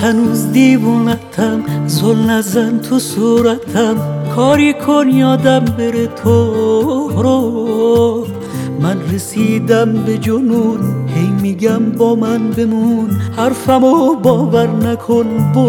هنوز دیوونتم، زل نزن تو صورتم، کاری کن یادم بره تو رو. من رسیدم به جنون، هی میگم با من بمون، حرفمو باور نکن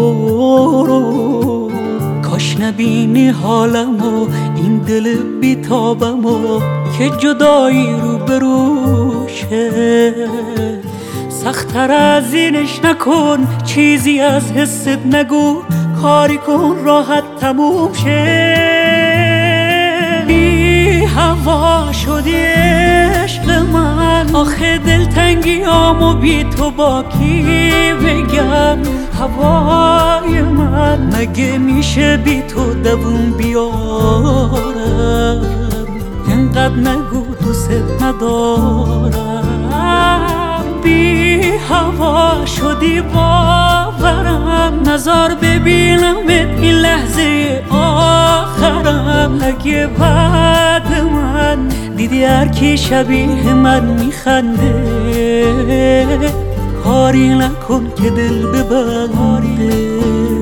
برو. کاش نبینی حالمو، این دل بیتابمو که جدایی رو بروشه. سخت‌تر از اینش نکن، چیزی از حست نگو، کاری کن راحت تموم شه. بی هوا شدی عشق من، آخه دلتنگیامو بی تو با کی بگم. هوای من مگه میشه بی تو دووم بیارم؟ اینقدر نگو دوست ندارم. بی هوا شدی باورم، نظر ببینمت این لحظه آخرم. اگه بعد من دیدی هر کی شبیه من میخنده، کاری نکن که دل ببنده.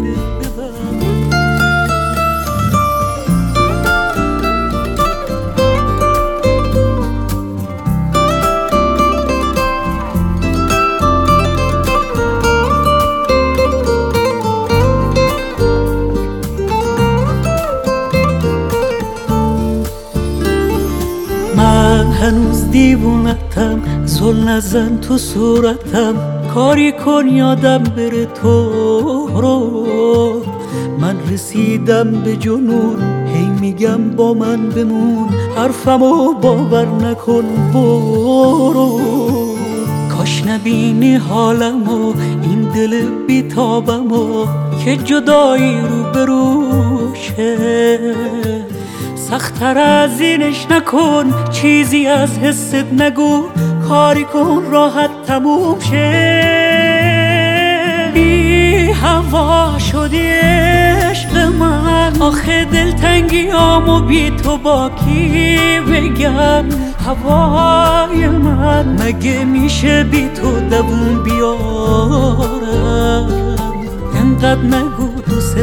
من هنوز دیوونتم، زل نزن تو صورتم، کاری کن یادم بره تو رو. من رسیدم به جنون، هی میگم با من بمون، حرفمو باور نکن برو. کاش نبینی حالمو، این دل بیتابمو که جدایی رو بروشه. سخت‌تر از اینش نکن، چیزی از حست نگو، کاری کن راحت تموم شه. بی هوا شدی عشق من، آخه دلتنگیامو بی تو با کی بگم. هوای من مگه میشه بی تو دووم بیارم؟ اینقدر نگو دوست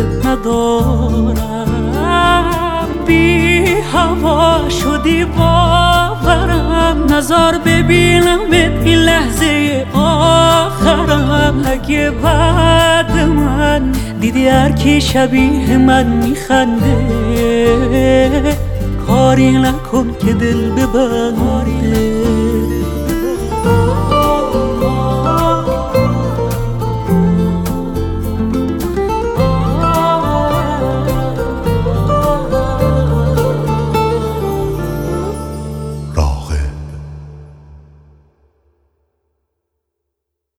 ندارم. بی هوا شدی باورم، نظر ببینمت این لحظه آخرم. اگه بعد من دیدی هر کی شبیه من میخنده، کاری نکن که دل ببنده.